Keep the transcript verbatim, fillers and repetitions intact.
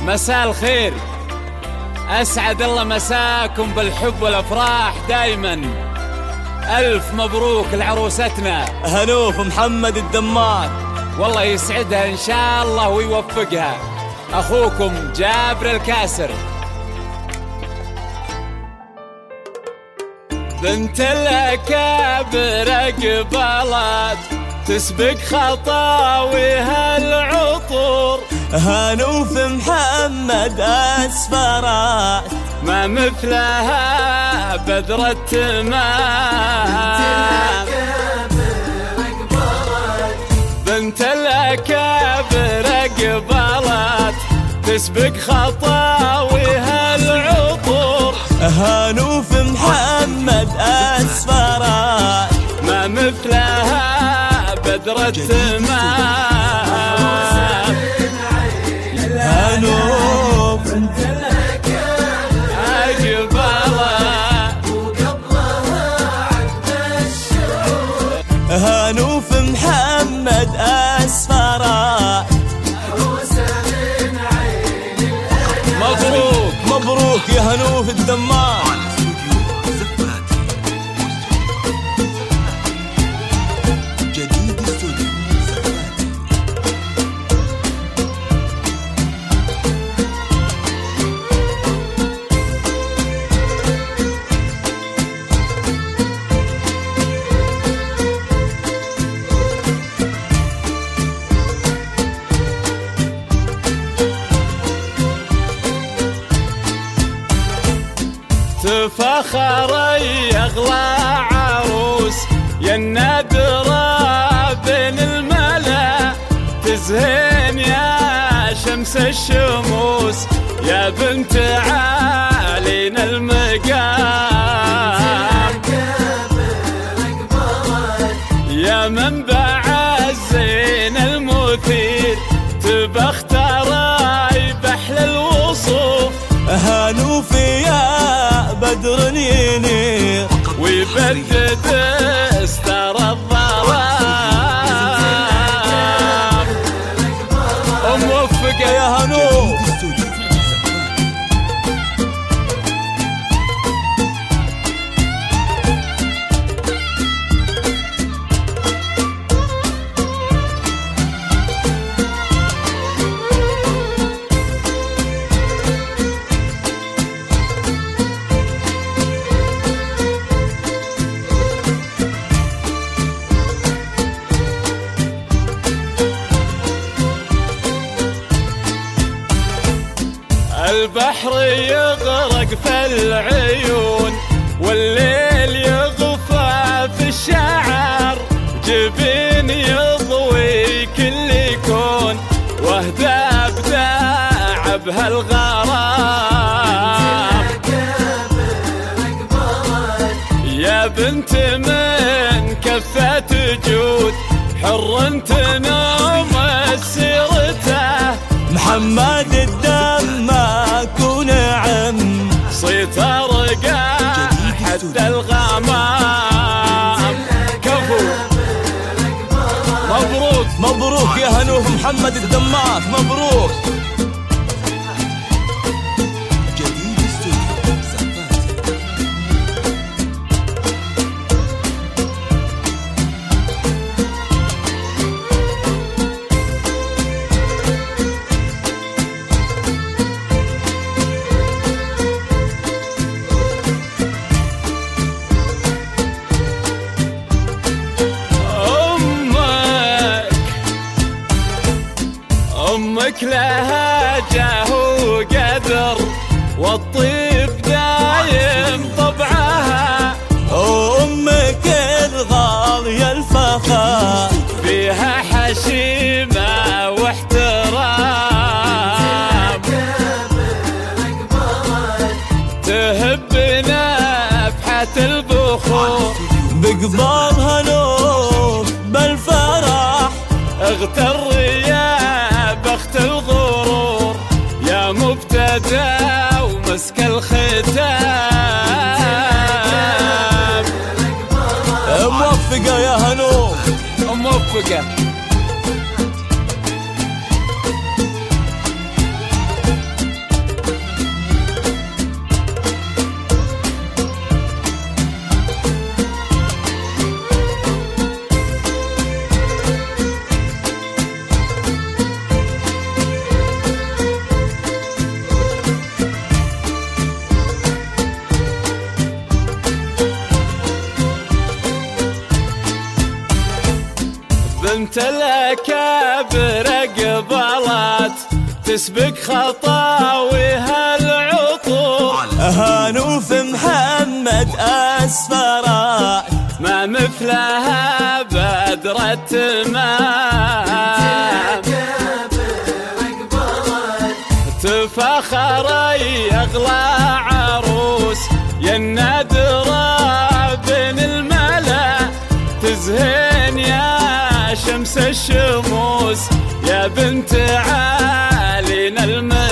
مساء الخير، أسعد الله مساكم بالحب والأفراح دايما. ألف مبروك لعروستنا هنوف محمد الدمار، والله يسعدها إن شاء الله ويوفقها. أخوكم جابر الكاسر. بنت الأكابر قبلت تسبق خطاويها العطور، هنوف محمد أسفرات ما مثلها بدر التمام. بنت الأكابر قبلت تسبق خطاويها العطور، هنوف محمد أسفرات ما مثلها بدر التمام. هنوف بنت الأكابر قبلت هنوف محمد أسفرات. مبروك مبروك يا هنوف الدمار. تفخر يغلى عروس يا النادرة بين الملا، تزهين يا شمس الشموس يا بنت عالين المقام، يا منبع الزين المثير تبختر بحل الوصوف. هنوف يا بدر ينير ويبدد استر الظلام. موفقة يا هنوف. البحر يغرق في العيون والليل يغفى في الشعر، جبين يضوي كل كون وهدى بداع بهالغرام. يا بنت من كفة جود حر تنوم سيرته، محمد الدماك ونعم صيت رقع حتى الغمام. كفو مبروك مبروك يا هنوف محمد الدماك، مبروك. أمك لها جاه وقدر والطيب دايم طبعها، أمك الغالية الفخار فيها حشيمة واحترام، تهب نفحة البخور بقبالها نوف بالفرح، اغتر يا بخت الغرور يا مبتدى ومسك الختام. موفقة يا هنوف موفقة. بنت الأكابر قبلت تسبق خطاويها العطور. هانوا في محمد أسفرا ما مثلها بدر التمام، تفاخر يغلى عروس يا النادرة بين الملا، تزهين يا شمس الشموس يا بنت عالينا الملا.